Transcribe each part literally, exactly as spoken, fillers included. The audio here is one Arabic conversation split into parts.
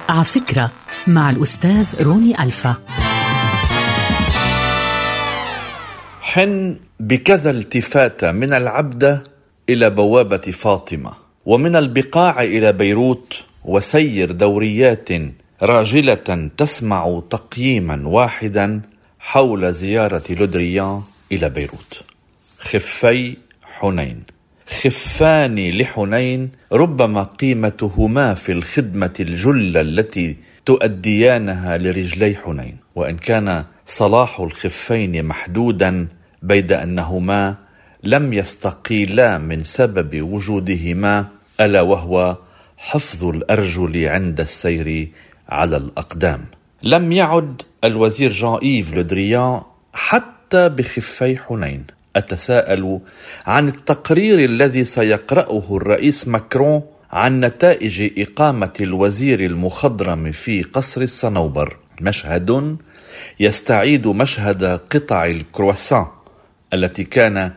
على فكرة مع الأستاذ روني ألفا. حن بكذا التفاتة من العبدة إلى بوابة فاطمة، ومن البقاع إلى بيروت، وسير دوريات راجلة تسمع تقييما واحدا حول زيارة لودريان إلى بيروت. خفي حنين، خفان لحنين، ربما قيمتهما في الخدمة الجلة التي تؤديانها لرجلي حنين، وإن كان صلاح الخفين محدودا، بيد أنهما لم يستقيلا من سبب وجودهما، ألا وهو حفظ الأرجل عند السير على الأقدام. لم يعد الوزير جان إيف لودريان حتى بخفي حنين. أتساءل عن التقرير الذي سيقرأه الرئيس ماكرون عن نتائج إقامة الوزير المخضرم في قصر الصنوبر، مشهد يستعيد مشهد قطع الكرواسون التي كان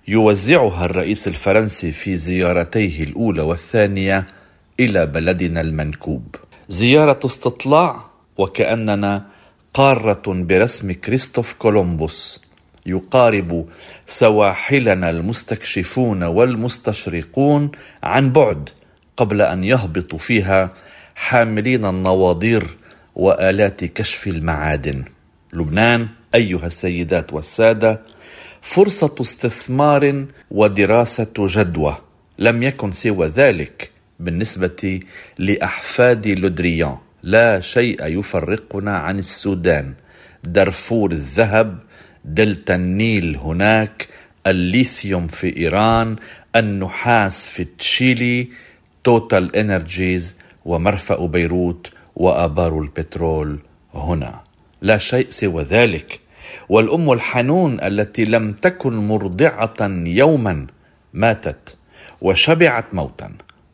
يوزعها الرئيس الفرنسي في زيارتيه الأولى والثانية إلى بلدنا المنكوب. زيارة استطلاع، وكأننا قارة برسم كريستوف كولومبوس يقارب سواحلنا المستكشفون والمستشرقون عن بعد، قبل أن يهبطوا فيها حاملين النواضير وآلات كشف المعادن. لبنان أيها السيدات والسادة فرصة استثمار ودراسة جدوى، لم يكن سوى ذلك بالنسبة لأحفاد لودريان. لا شيء يفرقنا عن السودان، دارفور الذهب، دلتا النيل هناك، الليثيوم في إيران، النحاس في تشيلي، توتال إنرجيز ومرفأ بيروت وآبار البترول هنا. لا شيء سوى ذلك. والأم الحنون التي لم تكن مرضعة يوما ماتت وشبعت موتا،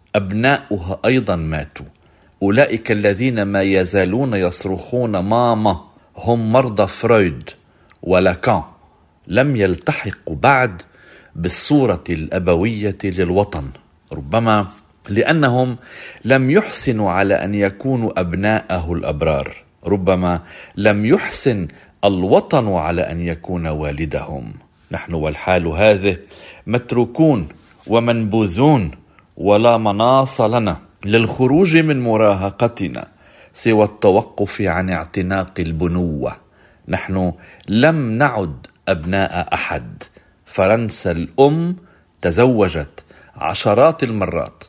أبناؤها أيضا ماتوا. أولئك الذين ما يزالون يصرخون ماما هم مرضى فرويد ولاكان، لم يلتحقوا بعد بالصورة الأبوية للوطن، ربما لأنهم لم يحسنوا على أن يكونوا أبناءه الأبرار، ربما لم يحسن الوطن على أن يكون والدهم. نحن والحال هذه متروكون ومنبوذون، ولا مناص لنا للخروج من مراهقتنا سوى التوقف عن اعتناق البنوة. نحن لم نعد أبناء أحد. فرنسا الأم تزوجت عشرات المرات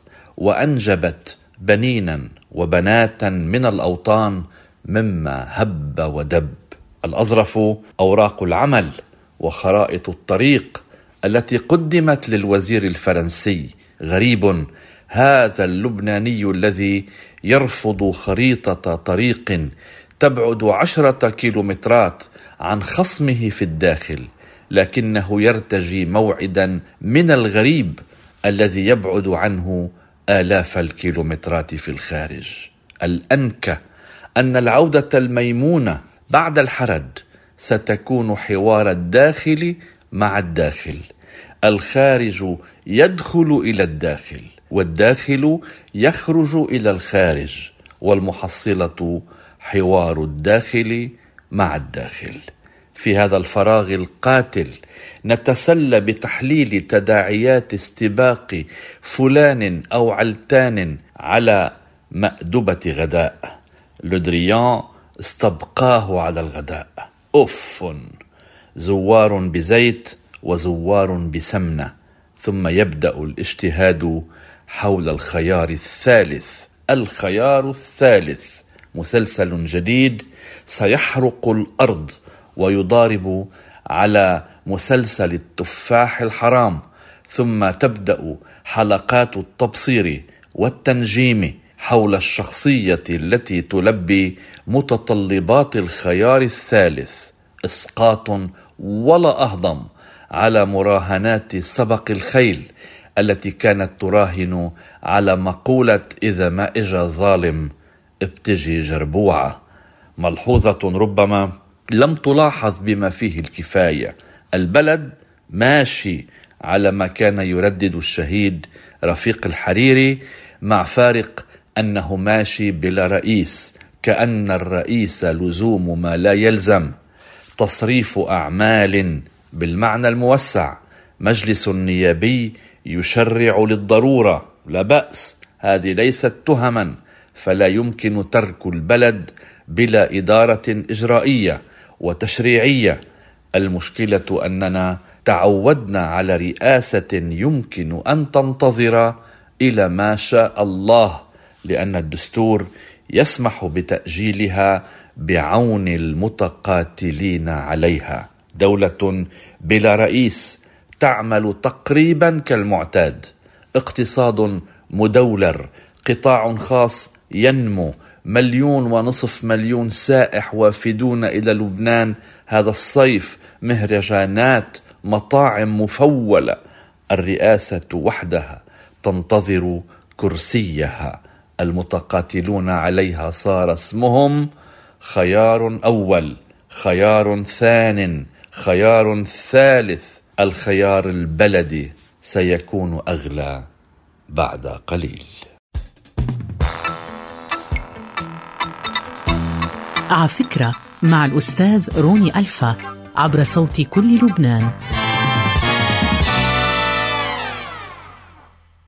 وأنجبت بنينا وبناتا من الأوطان مما هب ودب. الأظرف أوراق العمل وخرائط الطريق التي قدمت للوزير الفرنسي. غريب هذا اللبناني الذي يرفض خريطة طريق تبعد عشرة كيلومترات عن خصمه في الداخل، لكنه يرتجي موعدا من الغريب الذي يبعد عنه آلاف الكيلومترات في الخارج. الأنكى أن العودة الميمونة بعد الحرج ستكون حوار الداخل مع الداخل. الخارج يدخل إلى الداخل والداخل يخرج إلى الخارج، والمحصلة حوار الداخل مع الداخل. في هذا الفراغ القاتل نتسلى بتحليل تداعيات استباق فلان أو علتان على مأدبة غداء. لودريان استبقاه على الغداء. أوف، زوار بزيت وزوار بسمنة. ثم يبدأ الاجتهاد حول الخيار الثالث. الخيار الثالث مسلسل جديد سيحرق الأرض ويضارب على مسلسل التفاح الحرام، ثم تبدأ حلقات التبصير والتنجيم حول الشخصية التي تلبي متطلبات الخيار الثالث. إسقاط ولا أهضم على مراهنات سبق الخيل التي كانت تراهن على مقولة إذا ما إجا ظالم ابتجي جربوعة. ملحوظة ربما لم تلاحظ بما فيه الكفاية. البلد ماشي على ما كان يردد الشهيد رفيق الحريري، مع فارق أنه ماشي بلا رئيس، كأن الرئيس لزوم ما لا يلزم، تصريف أعمال بالمعنى الموسع، مجلس نيابي يشرع للضرورة، لا بأس، هذه ليست تهما، فلا يمكن ترك البلد بلا إدارة إجرائية وتشريعية. المشكلة أننا تعودنا على رئاسة يمكن أن تنتظر إلى ما شاء الله، لأن الدستور يسمح بتأجيلها بعون المتقاتلين عليها. دولة بلا رئيس تعمل تقريبا كالمعتاد، اقتصاد مدولر، قطاع خاص ينمو، مليون ونصف مليون سائح وافدون إلى لبنان هذا الصيف، مهرجانات، مطاعم مفولة. الرئاسة وحدها تنتظر كرسيها، المتقاتلون عليها صار اسمهم خيار أول، خيار ثان، خيار ثالث. الخيار البلدي سيكون أغلى بعد قليل. على فكرة مع الأستاذ روني ألفا عبر صوت كل لبنان.